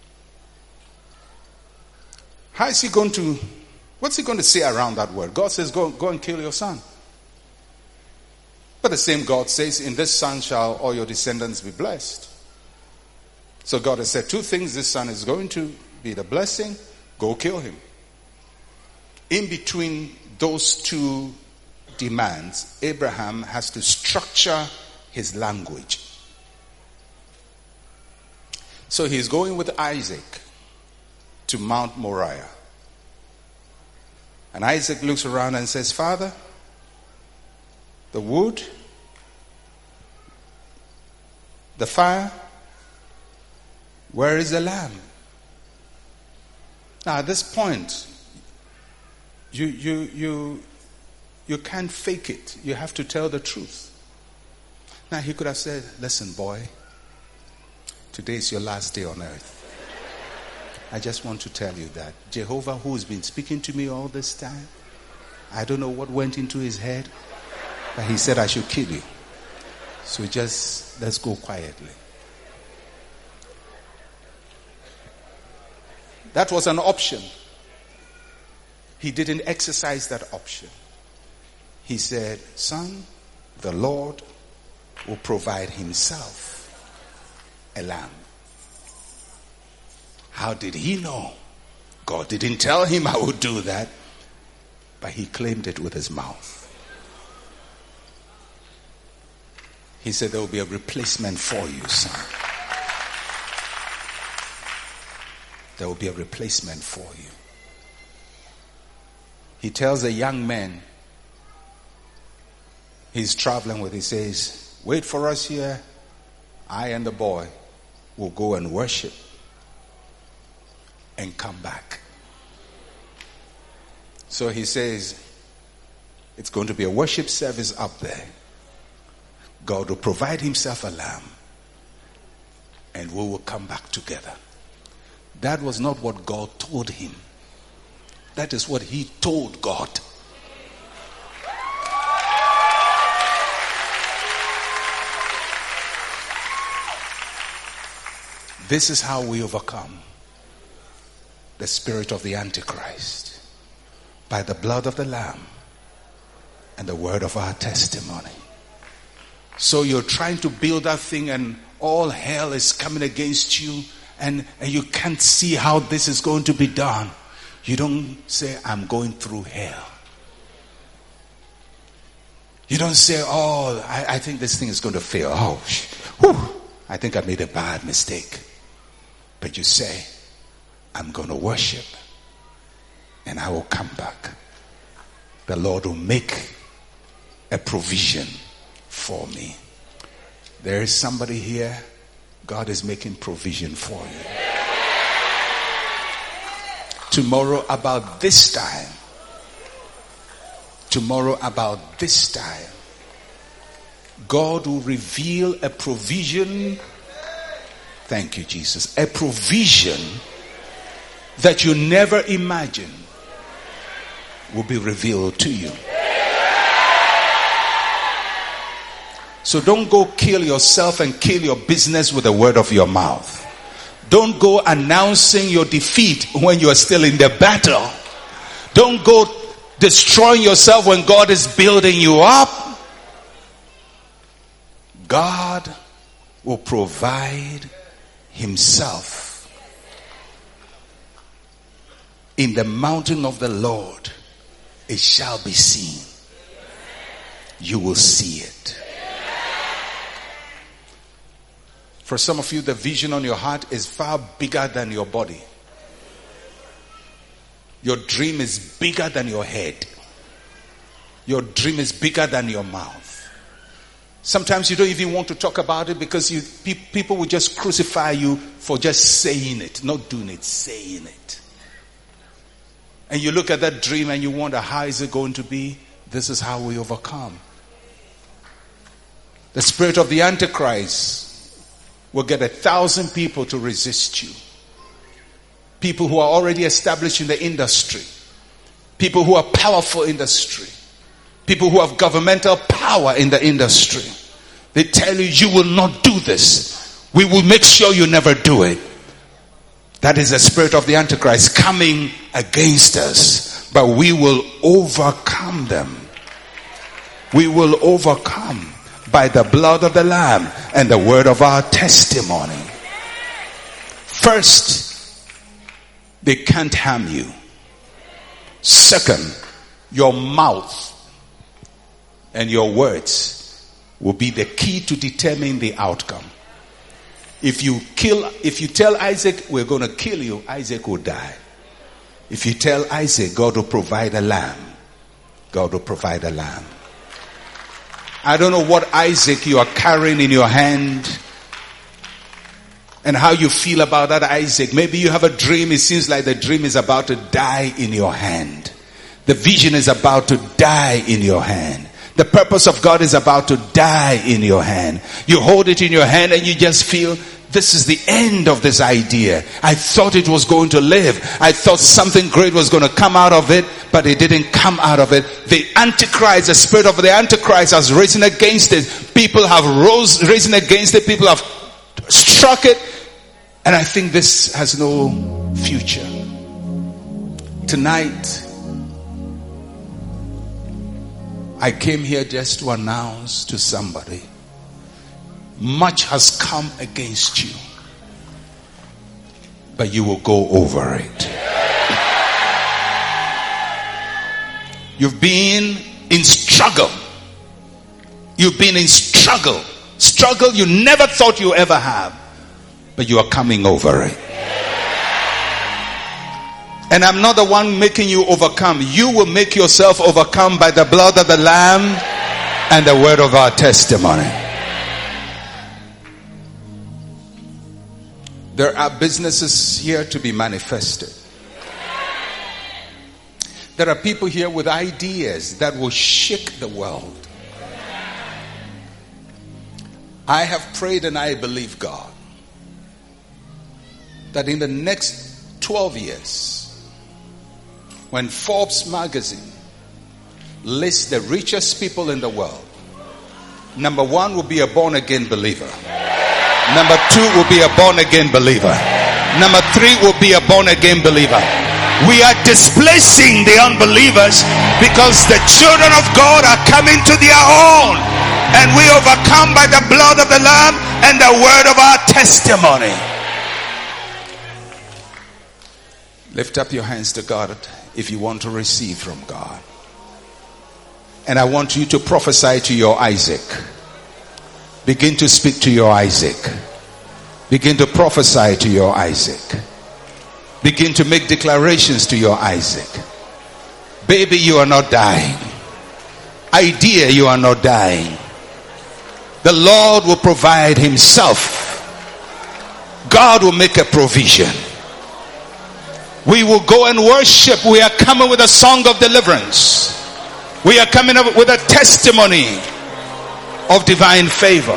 How is he going to, what's he going to say around that word? God says, go, go and kill your son. But the same God says, in this son shall all your descendants be blessed. So God has said two things. This son is going to be the blessing. Go kill him. In between those two demands, Abraham has to structure his language. So he's going with Isaac to Mount Moriah. And Isaac looks around and says, Father, the wood, the fire, where is the lamb? Now at this point, you you you you can't fake it. You have to tell the truth. Now he could have said, listen, boy, today is your last day on earth. I just want to tell you that Jehovah, who has been speaking to me all this time, I don't know what went into his head, but he said I should kill you. So just let's go quietly. That was an option. He didn't exercise that option. He said, son, the Lord will provide himself a lamb. How did he know? God didn't tell him I would do that, but he claimed it with his mouth. He said there will be a replacement for you, son. There will be a replacement for you. He tells a young man he's traveling with, he says, wait for us here. I and the boy will go and worship and come back. So he says, it's going to be a worship service up there. God will provide himself a lamb and we will come back together. That was not what God told him. That is what he told God. This is how we overcome the spirit of the Antichrist. By the blood of the Lamb and the word of our testimony. So you're trying to build that thing and all hell is coming against you and, and you can't see how this is going to be done. You don't say, I'm going through hell. You don't say, oh, I, I think this thing is going to fail. Oh, whew, I think I made a bad mistake. But you say, I'm going to worship and I will come back. The Lord will make a provision for me. There is somebody here, God is making provision for you. Tomorrow about this time, tomorrow about this time, God will reveal a provision. Thank you, Jesus. A provision that you never imagined will be revealed to you. So don't go kill yourself and kill your business with the word of your mouth. Don't go announcing your defeat when you are still in the battle. Don't go destroying yourself when God is building you up. God will provide himself. In the mountain of the Lord, it shall be seen. You will see it. For some of you, the vision on your heart is far bigger than your body. Your dream is bigger than your head. Your dream is bigger than your mouth. Sometimes you don't even want to talk about it because you, pe- people will just crucify you for just saying it, not doing it, saying it. And you look at that dream and you wonder, how is it going to be? This is how we overcome. The spirit of the Antichrist will get a thousand people to resist you. People who are already established in the industry. People who are powerful industry. People who have governmental power in the industry. They tell you, you will not do this. We will make sure you never do it. That is the spirit of the Antichrist coming against us. But we will overcome them. We will overcome by the blood of the Lamb and the word of our testimony. First, they can't harm you. Second, Your mouth and your words will be the key to determine the outcome. If you kill, if you tell Isaac, we're going to kill you, Isaac will die. If you tell Isaac, God will provide a lamb, God will provide a lamb. I don't know what Isaac you are carrying in your hand and how you feel about that Isaac. Maybe you have a dream. It seems like the dream is about to die in your hand. The vision is about to die in your hand. The purpose of God is about to die in your hand. You hold it in your hand and you just feel, this is the end of this idea. I thought it was going to live. I thought something great was going to come out of it, but it didn't come out of it. The Antichrist, the spirit of the Antichrist has risen against it. People have rose, risen against it. People have struck it. And I think this has no future. Tonight, I came here just to announce to somebody, much has come against you, but you will go over it. You've been in struggle. You've been in struggle. Struggle you never thought you ever have, but you are coming over it. And I'm not the one making you overcome. You will make yourself overcome by the blood of the Lamb and the word of our testimony. There are businesses here to be manifested. There are people here with ideas that will shake the world. I have prayed and I believe God that in the next twelve years, when Forbes magazine lists the richest people in the world, number one will be a born-again believer. Number two will be a born-again believer. Number three will be a born-again believer. We are displacing the unbelievers because the children of God are coming to their own. And we overcome by the blood of the Lamb and the word of our testimony. Lift up your hands to God if you want to receive from God. And I want you to prophesy to your Isaac. Begin to speak to your Isaac. Begin to prophesy to your Isaac. Begin to make declarations to your Isaac. Baby, you are not dying. Idea, you are not dying. The Lord will provide himself. God will make a provision. We will go and worship. We are coming with a song of deliverance. We are coming up with a testimony of divine favor.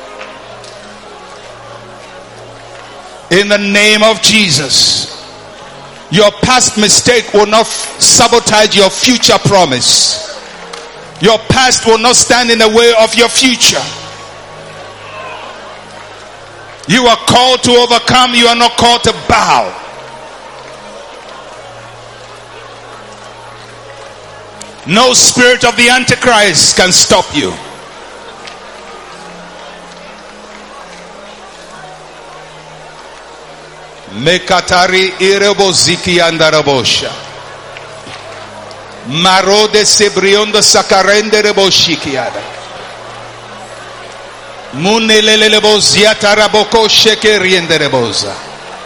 In the name of Jesus, your past mistake will not sabotage your future promise. Your past will not stand in the way of your future. You are called to overcome. You are not called to bow. No spirit of the Antichrist can stop you. Mekatari ireboziki andarabosha. Marode sebriondo sakarende reboshikiada. Muneleleboziata raboko shekeriende reboza.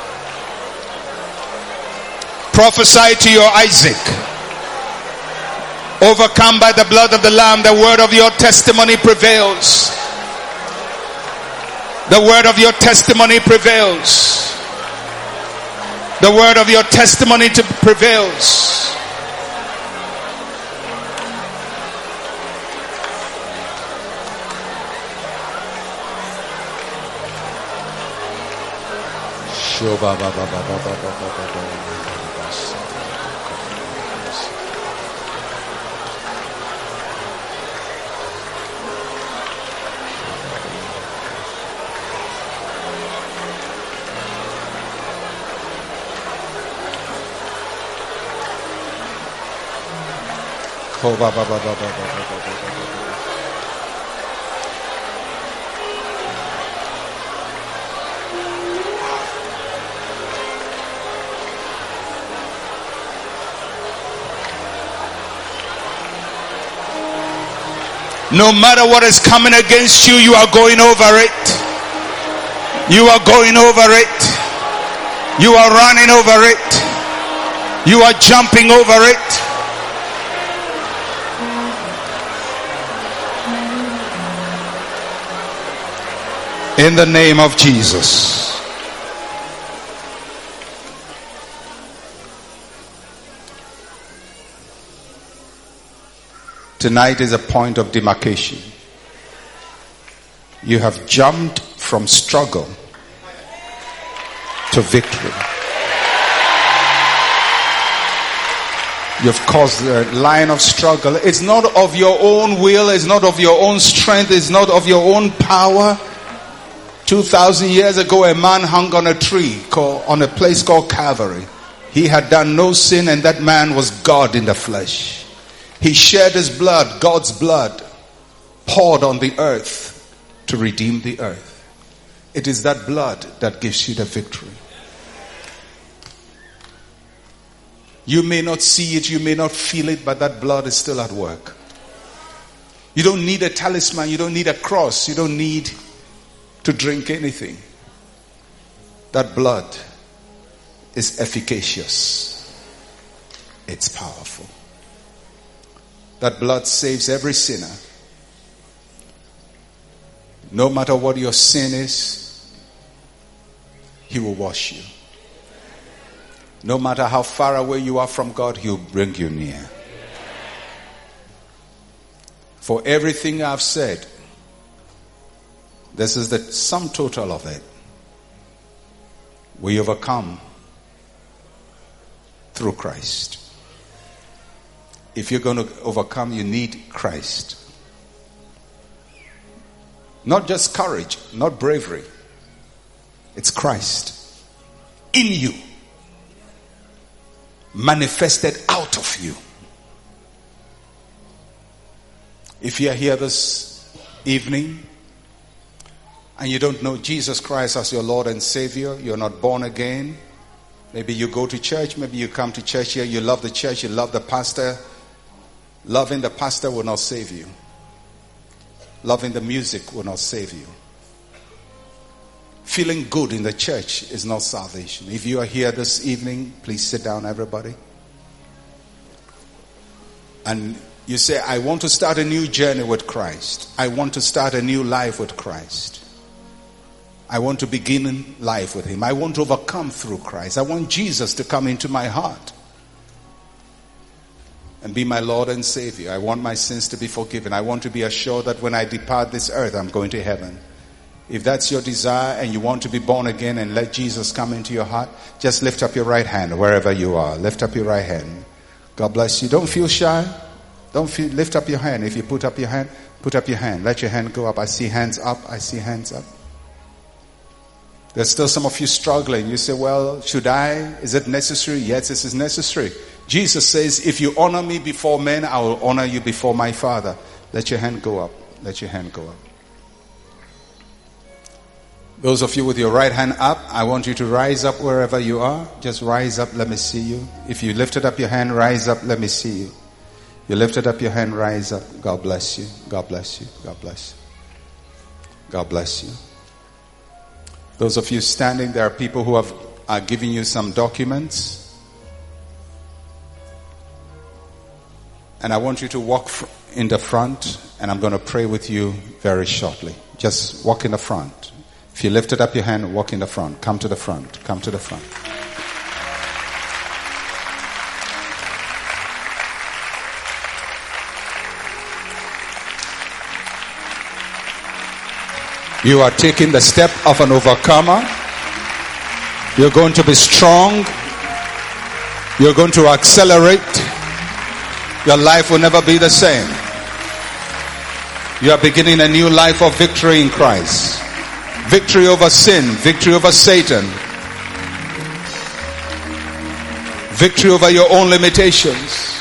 Prophesy to your Isaac. Overcome by the blood of the Lamb, the word of your testimony prevails. The word of your testimony prevails. The word of your testimony to prevails. Shoba ba ba ba ba ba ba ba ba. Oh, ba, ba, ba, ba, ba, ba, ba, ba, ba. No matter what is coming against you, you are going over it. You are going over it. You are running over it. You are jumping over it. In the name of Jesus. Tonight is a point of demarcation. You have jumped from struggle to victory. You've caused a line of struggle. It's not of your own will. It's not of your own strength. It's not of your own power. Two thousand years ago, a man hung on a tree called, on a place called Calvary. He had done no sin, and that man was God in the flesh. He shed his blood, God's blood, poured on the earth to redeem the earth. It is that blood that gives you the victory. You may not see it, you may not feel it, but that blood is still at work. You don't need a talisman, you don't need a cross, you don't need to drink anything. That blood is efficacious. It's powerful. That blood saves every sinner. No matter what your sin is, He will wash you. No matter how far away you are from God, He'll bring you near. For everything I've said, this is the sum total of it. We overcome through Christ. If you're going to overcome, you need Christ. Not just courage, not bravery. It's Christ in you, manifested out of you. If you are here this evening and you don't know Jesus Christ as your Lord and Savior, you're not born again. Maybe you go to church, maybe you come to church here, you love the church, you love the pastor. Loving the pastor will not save you. Loving the music will not save you. Feeling good in the church is not salvation. If you are here this evening, please sit down, everybody. And you say, I want to start a new journey with Christ. I want to start a new life with Christ. I want to begin life with Him. I want to overcome through Christ. I want Jesus to come into my heart and be my Lord and Savior. I want my sins to be forgiven. I want to be assured that when I depart this earth, I'm going to heaven. If that's your desire and you want to be born again and let Jesus come into your heart, just lift up your right hand wherever you are. Lift up your right hand. God bless you. Don't feel shy. Don't feel, lift up your hand. If you put up your hand, put up your hand. Let your hand go up. I see hands up. I see hands up. There's still some of you struggling. You say, well, should I? Is it necessary? Yes, this is necessary. Jesus says, if you honor me before men, I will honor you before my Father. Let your hand go up. Let your hand go up. Those of you with your right hand up, I want you to rise up wherever you are. Just rise up. Let me see you. If you lifted up your hand, rise up. Let me see you. You lifted up your hand, rise up. God bless you. God bless you. God bless you. God bless you. Those of you standing, there are people who have are giving you some documents. And I want you to walk in the front, and I'm going to pray with you very shortly. Just walk in the front. If you lifted up your hand, walk in the front. Come to the front. Come to the front. You are taking the step of an overcomer. You're going to be strong. You're going to accelerate. Your life will never be the same. You are beginning a new life of victory in Christ. Victory over sin. Victory over Satan. Victory over your own limitations.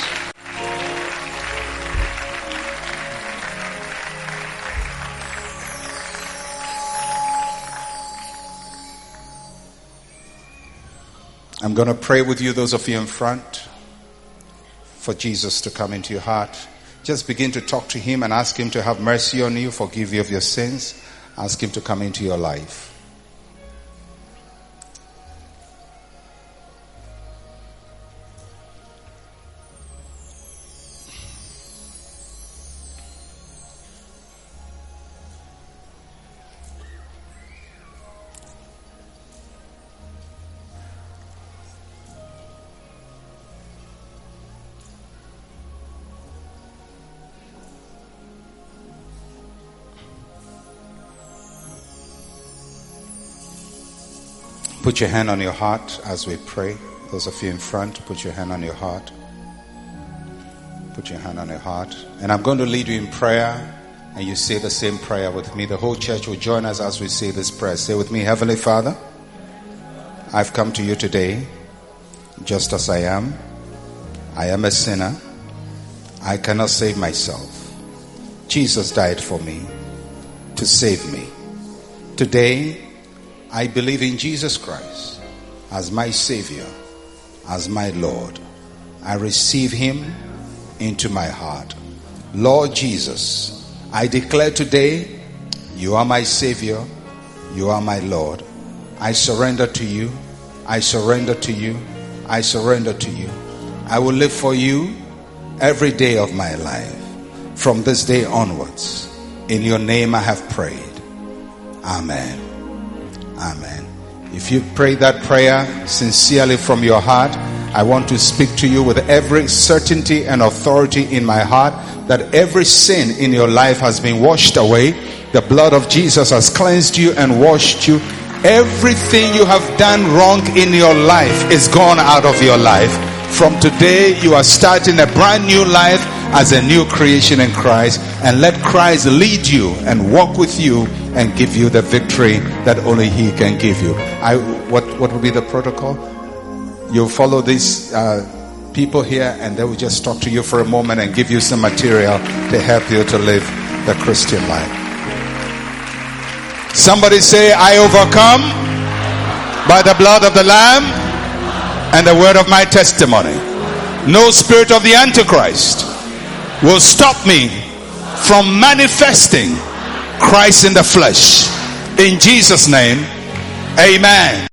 I'm going to pray with you, those of you in front, for Jesus to come into your heart. just begin to talk to him and ask him to have mercy on you, forgive you of your sins. Ask him to come into your life. Put your hand on your heart as we pray. Those of you in front, put your hand on your heart. Put your hand on your heart. And I'm going to lead you in prayer, and you say the same prayer with me. The whole church will join us as we say this prayer. Say with me, Heavenly Father, I've come to you today just as I am. I am a sinner. I cannot save myself. Jesus died for me to save me. Today, I believe in Jesus Christ as my Savior, as my Lord. I receive him into my heart. Lord Jesus, I declare today, you are my Savior, you are my Lord. I surrender to you, I surrender to you, I surrender to you. I will live for you every day of my life, from this day onwards. In your name I have prayed. Amen. Amen. If you pray that prayer sincerely from your heart, I want to speak to you with every certainty and authority in my heart that every sin in your life has been washed away. The blood of Jesus has cleansed you and washed you. Everything you have done wrong in your life is gone out of your life. From today, you are starting a brand new life as a new creation in Christ, and let Christ lead you and walk with you and give you the victory that only he can give you. I what what will be the protocol? You'll follow these uh, people here, and they will just talk to you for a moment and give you some material to help you to live the Christian life. Somebody say, I overcome by the blood of the Lamb and the word of my testimony. No spirit of the Antichrist will stop me from manifesting Christ in the flesh. In Jesus' name, amen.